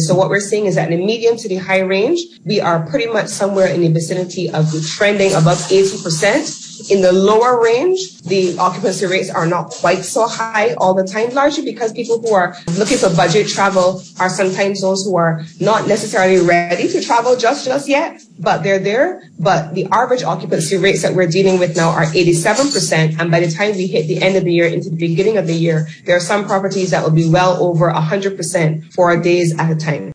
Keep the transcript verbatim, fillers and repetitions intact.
So what we're seeing is that in the medium to the high range, we are pretty much somewhere in the vicinity of trending above eighty percent. In the lower range, the occupancy rates are not quite so high all the time, largely because people who are looking for budget travel are sometimes those who are not necessarily ready to travel just, just yet, but they're there. But the average occupancy rates that we're dealing with now are eighty-seven percent. And by the time we hit the end of the year into the beginning of the year, there are some properties that will be well over one hundred percent for days at a time.